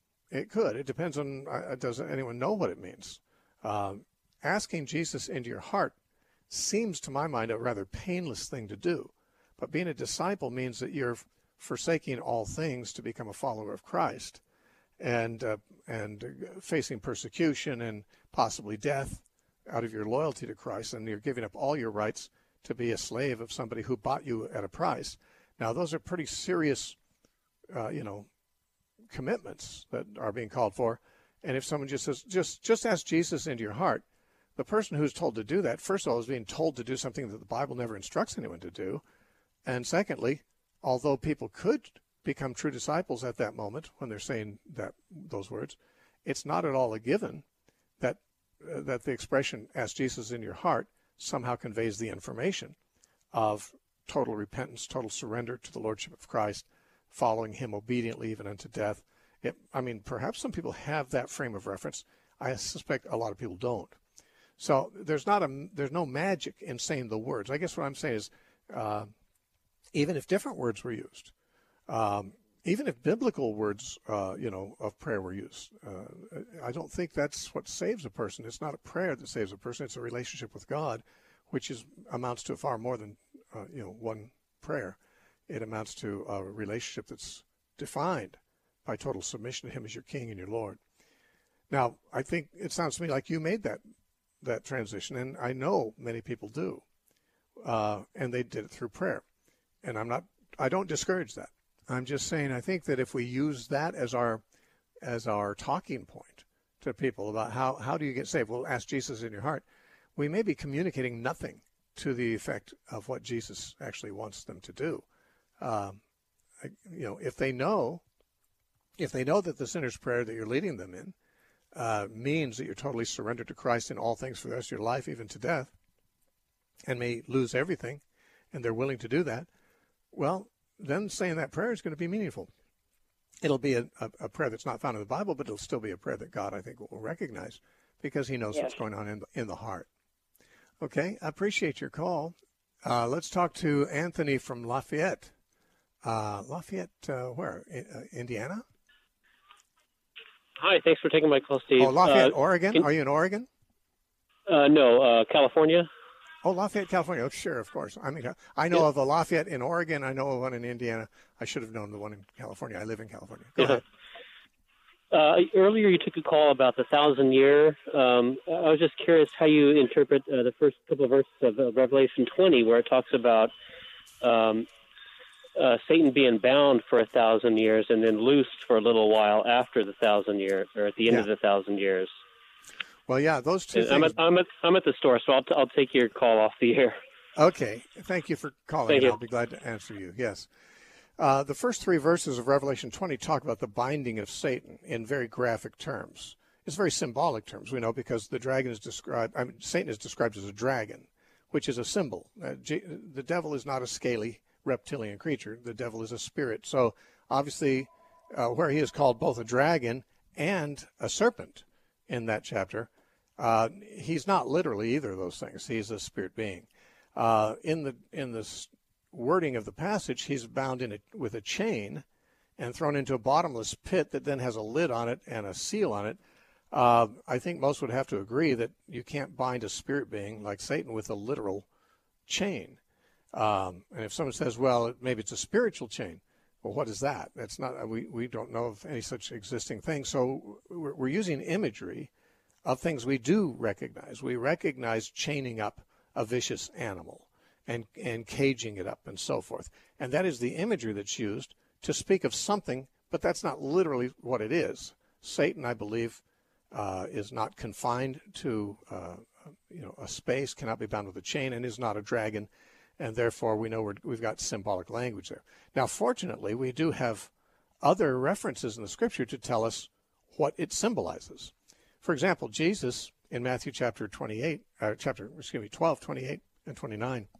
It could. It depends on, uh, does anyone know what it means? Uh, asking Jesus into your heart seems, to my mind, a rather painless thing to do. But being a disciple means that you're forsaking all things to become a follower of Christ, and uh, and facing persecution and possibly death out of your loyalty to Christ, and you're giving up all your rights to be a slave of somebody who bought you at a price. Now, those are pretty serious, uh, you know, commitments that are being called for. And if someone just says, just just ask Jesus into your heart, the person who's told to do that, first of all, is being told to do something that the Bible never instructs anyone to do. And secondly, although people could become true disciples at that moment when they're saying that those words, it's not at all a given that uh, that the expression "ask Jesus in your heart" somehow conveys the information of total repentance, total surrender to the Lordship of Christ, following him obediently even unto death. It, I mean, perhaps some people have that frame of reference. I suspect a lot of people don't. So there's not a there's no magic in saying the words. I guess what I'm saying is, uh, even if different words were used, um, even if biblical words, uh, you know, of prayer were used, uh, I don't think that's what saves a person. It's not a prayer that saves a person. It's a relationship with God, which is amounts to far more than uh, you know one prayer. It amounts to a relationship that's defined by total submission to him as your King and your Lord. Now, I think it sounds to me like you made that that transition, and I know many people do, uh, and they did it through prayer. And I'm not, I don't discourage that. I'm just saying I think that if we use that as our as our talking point to people about how, how do you get saved, well, ask Jesus in your heart, we may be communicating nothing to the effect of what Jesus actually wants them to do. Um, you know, if they know, if they know that the sinner's prayer that you're leading them in uh, means that you're totally surrendered to Christ in all things for the rest of your life, even to death, and may lose everything, and they're willing to do that, well, then saying that prayer is going to be meaningful. It'll be a, a, a prayer that's not found in the Bible, but it'll still be a prayer that God, I think, will recognize because he knows yes. what's going on in the, in the heart. Okay, I appreciate your call. Uh, let's talk to Anthony from Lafayette. Uh, Lafayette, uh, where? I, uh, Indiana? Hi, thanks for taking my call, Steve. Oh, Lafayette, uh, Oregon? Can, Are you in Oregon? Uh, no, uh, California. Oh, Lafayette, California. Oh, sure, of course. I mean, I know yeah. of a Lafayette in Oregon. I know of one in Indiana. I should have known the one in California. I live in California. Go yeah. ahead. Uh, earlier, you took a call about the thousand year. Um, I was just curious how you interpret uh, the first couple of verses of uh, Revelation twenty, where it talks about um, uh, Satan being bound for a thousand years and then loosed for a little while after the thousand years, or at the end yeah. of the thousand years. Well, yeah, those two I'm things. At, I'm, at, I'm at the store, so I'll, t- I'll take your call off the air. Okay. Thank you for calling. Thank you. I'll be glad to answer you. Yes. Uh, the first three verses of Revelation twenty talk about the binding of Satan in very graphic terms. It's very symbolic terms, we know, because the dragon is described, I mean, Satan is described as a dragon, which is a symbol. Uh, G- the devil is not a scaly reptilian creature. The devil is a spirit. So obviously, uh, where he is called both a dragon and a serpent in that chapter, uh, he's not literally either of those things. He's a spirit being. Uh, in the in the wording of the passage, he's bound in a, with a chain and thrown into a bottomless pit that then has a lid on it and a seal on it. Uh, I think most would have to agree that you can't bind a spirit being like Satan with a literal chain. Um, and if someone says, well, maybe it's a spiritual chain, well, what is that? That's not. We, we don't know of any such existing thing. So we're, we're using imagery of things we do recognize. We recognize chaining up a vicious animal and and caging it up and so forth. And that is the imagery that's used to speak of something, but that's not literally what it is. Satan, I believe, uh, is not confined to uh, you know, a space, cannot be bound with a chain, and is not a dragon, and therefore we know we're, we've got symbolic language there. Now, fortunately, we do have other references in the Scripture to tell us what it symbolizes. For example, Jesus in Matthew chapter twenty-eight, uh, chapter excuse me, twelve, twenty-eight and twenty-nine,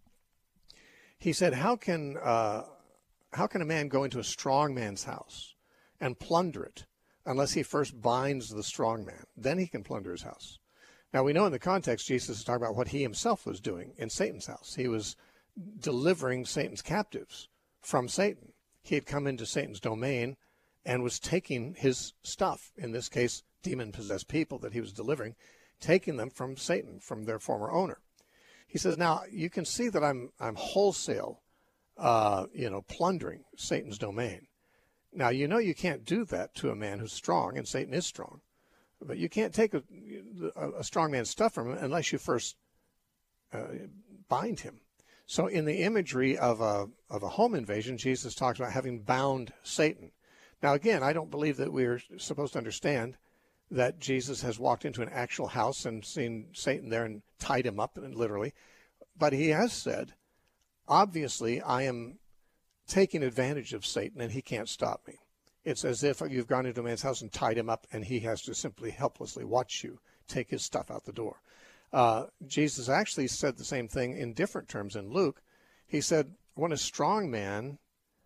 he said, "How can uh, how can a man go into a strong man's house and plunder it unless he first binds the strong man? Then he can plunder his house." Now, we know in the context Jesus is talking about what he himself was doing in Satan's house. He was delivering Satan's captives from Satan. He had come into Satan's domain and was taking his stuff, in this case, demon-possessed people that he was delivering, taking them from Satan, from their former owner. He says, now, you can see that I'm I'm wholesale, uh, you know, plundering Satan's domain. Now, you know you can't do that to a man who's strong, and Satan is strong. But you can't take a, a, a strong man's stuff from him unless you first uh, bind him. So in the imagery of a of a home invasion, Jesus talks about having bound Satan. Now, again, I don't believe that we're supposed to understand that Jesus has walked into an actual house and seen Satan there and tied him up, and literally. But he has said, obviously, I am taking advantage of Satan, and he can't stop me. It's as if you've gone into a man's house and tied him up, and he has to simply helplessly watch you take his stuff out the door. Uh, Jesus actually said the same thing in different terms in Luke. He said, when a strong man,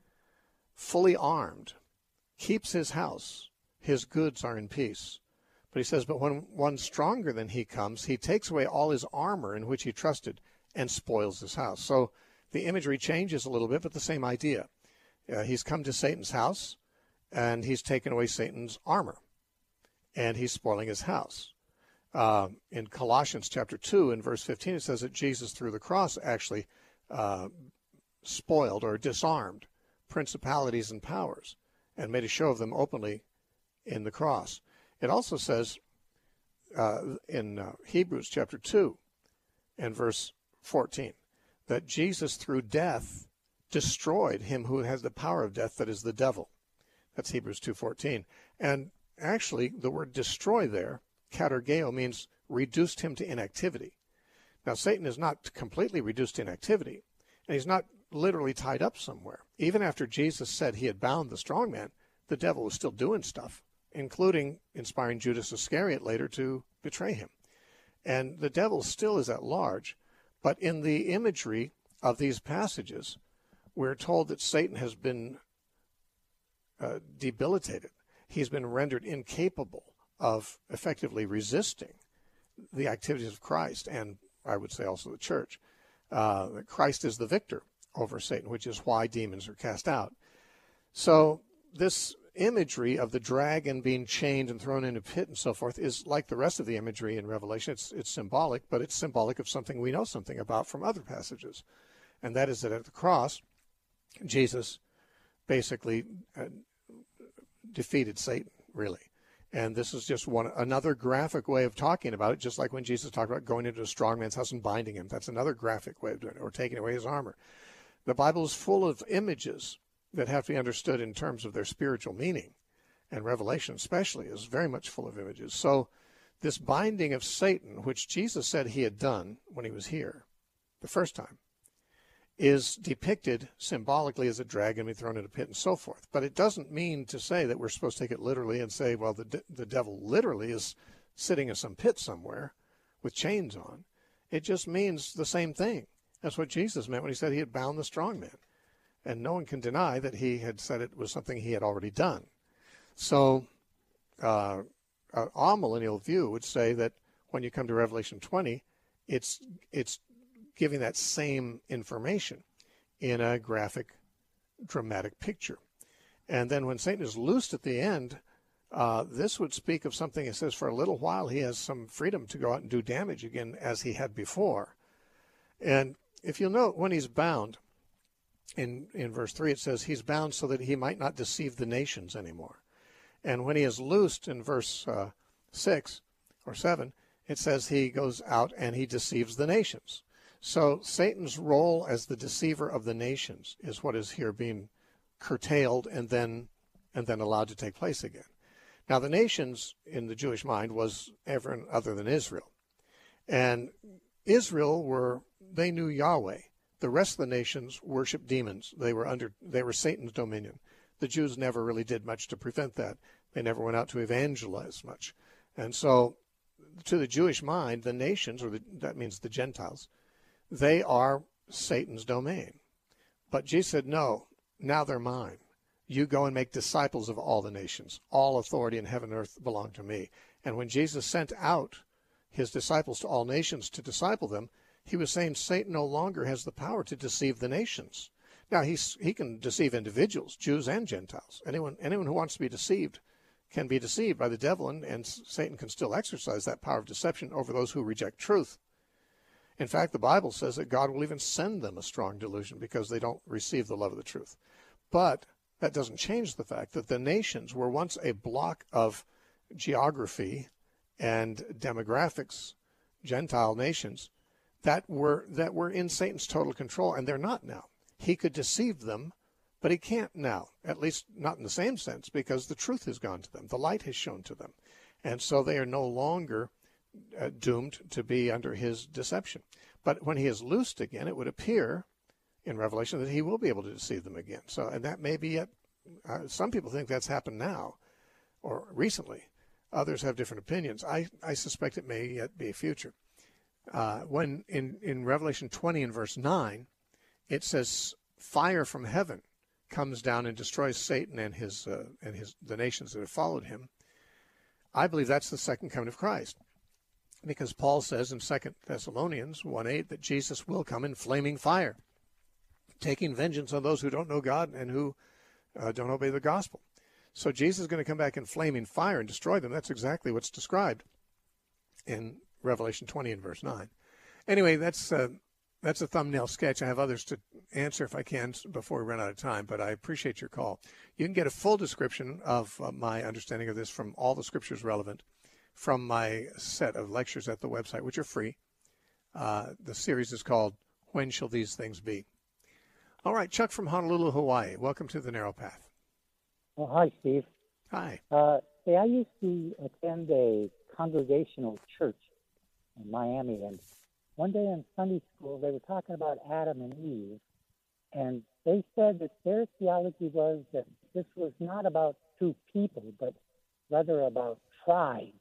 fully armed, keeps his house, his goods are in peace. But he says, but when one stronger than he comes, he takes away all his armor in which he trusted and spoils his house. So the imagery changes a little bit, but the same idea. Uh, he's come to Satan's house, and he's taken away Satan's armor, and he's spoiling his house. Uh, in Colossians chapter two, in verse fifteen, it says that Jesus, through the cross, actually uh, spoiled or disarmed principalities and powers and made a show of them openly in the cross. It also says uh, in uh, Hebrews chapter two and verse fourteen that Jesus, through death, destroyed him who has the power of death, that is the devil. That's Hebrews two fourteen. And actually, the word destroy there, katergeo, means reduced him to inactivity. Now, Satan is not completely reduced to inactivity, and he's not literally tied up somewhere. Even after Jesus said he had bound the strong man, the devil was still doing stuff, including inspiring Judas Iscariot later to betray him. And the devil still is at large, but in the imagery of these passages, we're told that Satan has been uh, debilitated. He's been rendered incapable of effectively resisting the activities of Christ, and I would say also the church. Uh, Christ is the victor over Satan, which is why demons are cast out. So this imagery of the dragon being chained and thrown in a pit and so forth is like the rest of the imagery in Revelation. It's, it's symbolic, but it's symbolic of something we know something about from other passages. And that is that at the cross, Jesus basically uh, defeated Satan, really. And this is just one another graphic way of talking about it, just like when Jesus talked about going into a strong man's house and binding him. That's another graphic way of doing it, or taking away his armor. The Bible is full of images that have to be understood in terms of their spiritual meaning, and Revelation especially is very much full of images. So this binding of Satan, which Jesus said he had done when he was here the first time, is depicted symbolically as a dragon being thrown in a pit and so forth. But it doesn't mean to say that we're supposed to take it literally and say, well, the, de- the devil literally is sitting in some pit somewhere with chains on. It just means the same thing. That's what Jesus meant when he said he had bound the strong man. And no one can deny that he had said it was something he had already done. So uh, an amillennial view would say that when you come to Revelation twenty, it's it's giving that same information in a graphic, dramatic picture. And then when Satan is loosed at the end, uh, this would speak of something. It says for a little while he has some freedom to go out and do damage again as he had before. And if you'll note, when he's bound, in, in verse three, it says he's bound so that he might not deceive the nations anymore. And when he is loosed in verse uh, six or seven, it says he goes out and he deceives the nations. So Satan's role as the deceiver of the nations is what is here being curtailed and then and then allowed to take place again. Now, the nations in the Jewish mind was everyone other than Israel. And Israel were, they knew Yahweh. The rest of the nations worshiped demons. They were under, they were Satan's dominion. The Jews never really did much to prevent that. They never went out to evangelize much. And so, to the Jewish mind, the nations, or the, that means the Gentiles, they are Satan's domain. But Jesus said, no, now they're mine. You go and make disciples of all the nations. All authority in heaven and earth belong to me. And when Jesus sent out his disciples to all nations to disciple them, he was saying Satan no longer has the power to deceive the nations. Now, he's, he can deceive individuals, Jews and Gentiles. Anyone, anyone who wants to be deceived can be deceived by the devil, and, and Satan can still exercise that power of deception over those who reject truth. In fact, the Bible says that God will even send them a strong delusion because they don't receive the love of the truth. But that doesn't change the fact that the nations were once a block of geography and demographics, Gentile nations, that were that were in Satan's total control, and they're not now. He could deceive them, but he can't now, at least not in the same sense, because the truth has gone to them. The light has shown to them. And so they are no longer uh, doomed to be under his deception. But when he is loosed again, it would appear in Revelation that he will be able to deceive them again. So, and that may be yet, uh, some people think that's happened now or recently. Others have different opinions. I, I suspect it may yet be future. Uh, when in, in Revelation twenty and verse nine, it says fire from heaven comes down and destroys Satan and his uh, and his the nations that have followed him. I believe that's the second coming of Christ, because Paul says in Second Thessalonians one eight that Jesus will come in flaming fire, taking vengeance on those who don't know God and who uh, don't obey the gospel. So Jesus is going to come back in flaming fire and destroy them. That's exactly what's described in Revelation twenty and verse nine. Anyway, that's uh, that's a thumbnail sketch. I have others to answer if I can before we run out of time, but I appreciate your call. You can get a full description of uh, my understanding of this from all the scriptures relevant from my set of lectures at the website, which are free. Uh, the series is called When Shall These Things Be? All right, Chuck from Honolulu, Hawaii. Welcome to the Narrow Path. Oh, hi, Steve. Hi. Uh, hey, I used to attend a congregational church in Miami, and one day in Sunday school, they were talking about Adam and Eve, and they said that their theology was that this was not about two people, but rather about tribes.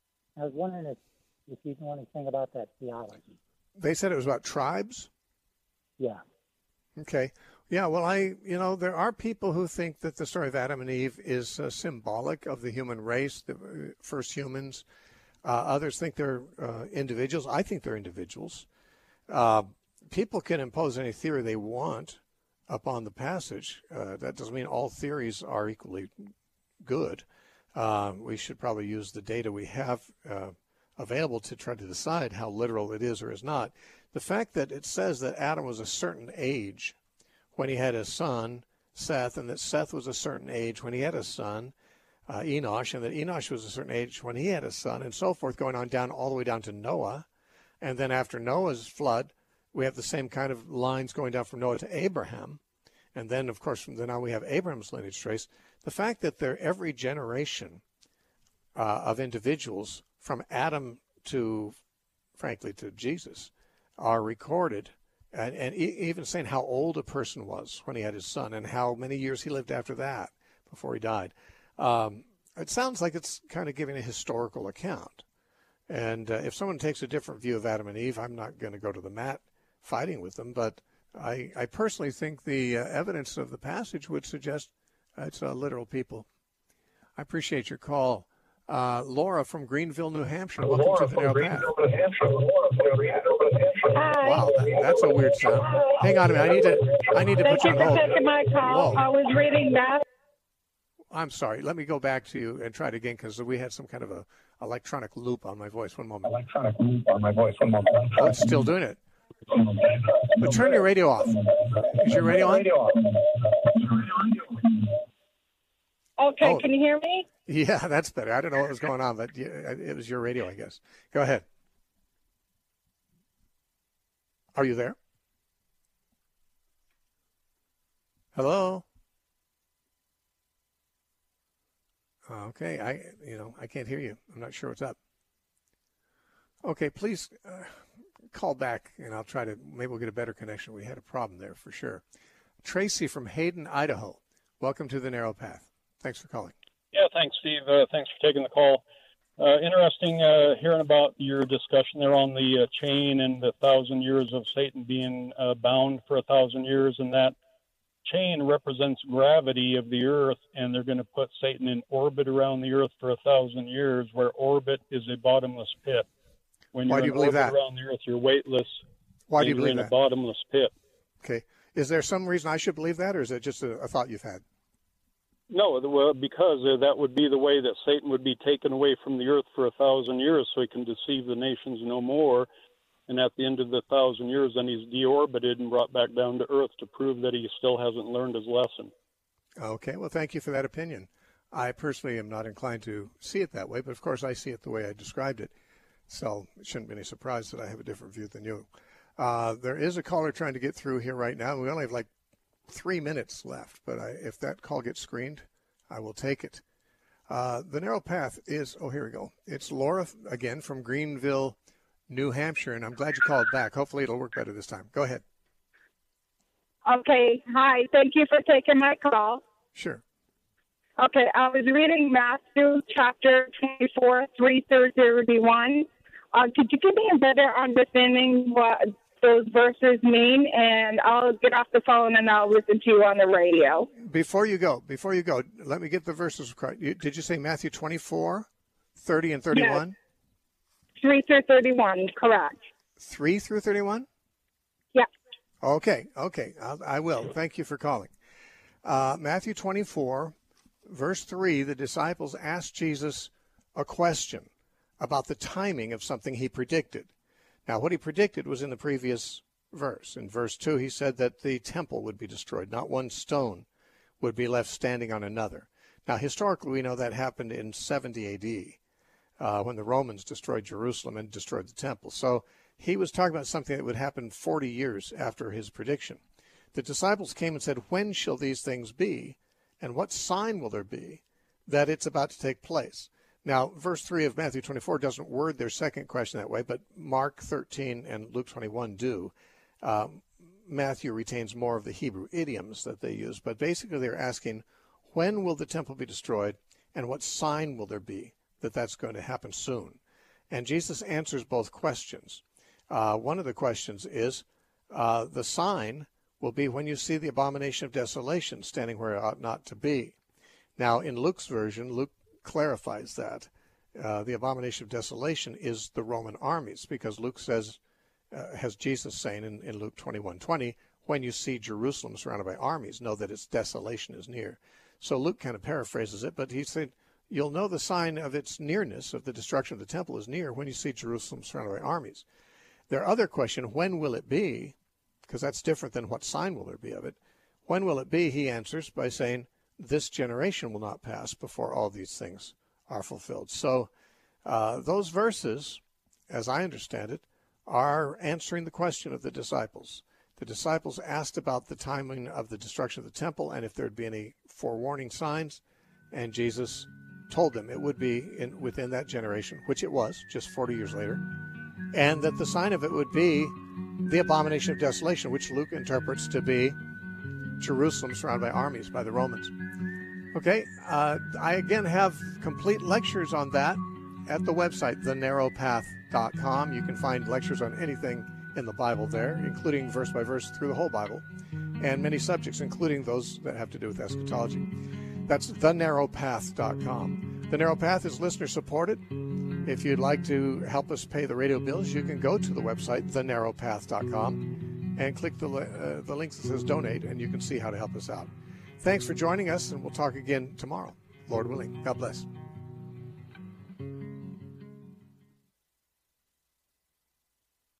I was wondering if, if you know anything about that theology. They said it was about tribes? Yeah. Okay. Yeah, well, I, you know, there are people who think that the story of Adam and Eve is uh, symbolic of the human race, the uh, first humans. Uh, others think they're uh, individuals. I think they're individuals. Uh, people can impose any theory they want upon the passage. Uh, that doesn't mean all theories are equally good. Uh, we should probably use the data we have uh, available to try to decide how literal it is or is not. The fact that it says that Adam was a certain age when he had a son, Seth, and that Seth was a certain age when he had a son, uh, Enosh, and that Enosh was a certain age when he had a son, and so forth, going on down all the way down to Noah. And then after Noah's flood, we have the same kind of lines going down from Noah to Abraham. And then, of course, from then on, we have Abraham's lineage trace. The fact that they're every generation uh, of individuals from Adam to, frankly, to Jesus are recorded, and, and e- even saying how old a person was when he had his son and how many years he lived after that before he died. Um, it sounds like it's kind of giving a historical account. And uh, if someone takes a different view of Adam and Eve, I'm not going to go to the mat fighting with them, but I, I personally think the uh, evidence of the passage would suggest uh, it's uh, literal people. I appreciate your call. Uh, Laura from Greenville, New Hampshire. Welcome Laura to the Narrow Path. Hi. Wow, that, that's a weird sound. Hang on a minute. I need to. I need to Thank put you you on for hold. taking my call. Whoa. I was reading that. I'm sorry. Let me go back to you and try it again because we had some kind of a electronic loop on my voice. One moment. Electronic loop on my voice. One moment. Oh, it's still doing it. But turn your radio off. Is your radio on? Okay, Oh. can you hear me? Yeah, that's better. I don't know what was going on, but yeah, it was your radio, I guess. Go ahead. Are you there? Hello? Okay, I you know, I can't hear you. I'm not sure what's up. Okay, please uh, call back, and I'll try to, maybe we'll get a better connection. We had a problem there for sure. Tracy from Hayden, Idaho. Welcome to the Narrow Path. Thanks for calling. Yeah, thanks, Steve. Uh, thanks for taking the call. Uh, interesting uh, hearing about your discussion there on the uh, chain and the thousand years of Satan being uh, bound for a thousand years, and that chain represents gravity of the earth, and they're going to put Satan in orbit around the earth for a thousand years, where orbit is a bottomless pit. When Why you're do you in believe orbit that? around the earth, you're weightless. Why do you you're believe in that? a bottomless pit. Okay. Is there some reason I should believe that, or is it just a, a thought you've had? No, the- well, because uh, that would be the way that Satan would be taken away from the earth for a thousand years, so he can deceive the nations no more. And at the end of the thousand years, then he's deorbited and brought back down to earth to prove that he still hasn't learned his lesson. Okay. Well, thank you for that opinion. I personally am not inclined to see it that way, but of course I see it the way I described it. So it shouldn't be any surprise that I have a different view than you. Uh, there is a caller trying to get through here right now. We only have like three minutes left, but I, if that call gets screened, I will take it. Uh, the Narrow Path is, oh, here we go. It's Laura, again, from Greenville, New Hampshire, and I'm glad you called back. Hopefully it'll work better this time. Go ahead. Okay. Hi. Thank you for taking my call. Sure. Okay. I was reading Matthew chapter twenty-four, three through thirty-one. Uh, could you give me a better understanding what those verses mean? And I'll get off the phone and I'll listen to you on the radio. Before you go, before you go, let me get the verses correct. You, did you say Matthew twenty-four, thirty, and thirty-one? Yes. three through thirty-one, correct. three through thirty-one? Yeah. Okay, okay, I'll, I will. Thank you for calling. Uh, Matthew twenty-four, verse three, the disciples asked Jesus a question about the timing of something he predicted. Now, what he predicted was in the previous verse. In verse two, he said that the temple would be destroyed. Not one stone would be left standing on another. Now, historically, we know that happened in seventy A D, uh, when the Romans destroyed Jerusalem and destroyed the temple. So he was talking about something that would happen forty years after his prediction. The disciples came and said, when shall these things be, and what sign will there be that it's about to take place? Now, verse three of Matthew twenty-four doesn't word their second question that way, but Mark thirteen and Luke twenty-one do. Um, Matthew retains more of the Hebrew idioms that they use, but basically they're asking, when will the temple be destroyed, and what sign will there be that that's going to happen soon? And Jesus answers both questions. Uh, one of the questions is, uh, the sign will be when you see the abomination of desolation standing where it ought not to be. Now, in Luke's version, Luke clarifies that. Uh, the abomination of desolation is the Roman armies, because Luke says, uh, has Jesus saying in, in Luke twenty-one twenty, when you see Jerusalem surrounded by armies, know that its desolation is near. So Luke kind of paraphrases it, but he said, you'll know the sign of its nearness, of the destruction of the temple is near, when you see Jerusalem surrounded by armies. Their other question, when will it be? Because that's different than what sign will there be of it. When will it be? He answers by saying, this generation will not pass before all these things are fulfilled. So uh, those verses, as I understand it, are answering the question of the disciples. The disciples asked about the timing of the destruction of the temple and if there'd be any forewarning signs, and Jesus told them it would be in, within that generation, which it was, just forty years later, and that the sign of it would be the abomination of desolation, which Luke interprets to be Jerusalem surrounded by armies, by the Romans. Okay, uh, I again have complete lectures on that at the website, the narrow path dot com. You can find lectures on anything in the Bible there, including verse by verse through the whole Bible, and many subjects, including those that have to do with eschatology. That's the narrow path dot com. The Narrow Path is listener supported. If you'd like to help us pay the radio bills, you can go to the website, the narrow path dot com, and click the, uh, the link that says donate, and you can see how to help us out. Thanks for joining us, and we'll talk again tomorrow, Lord willing. God bless.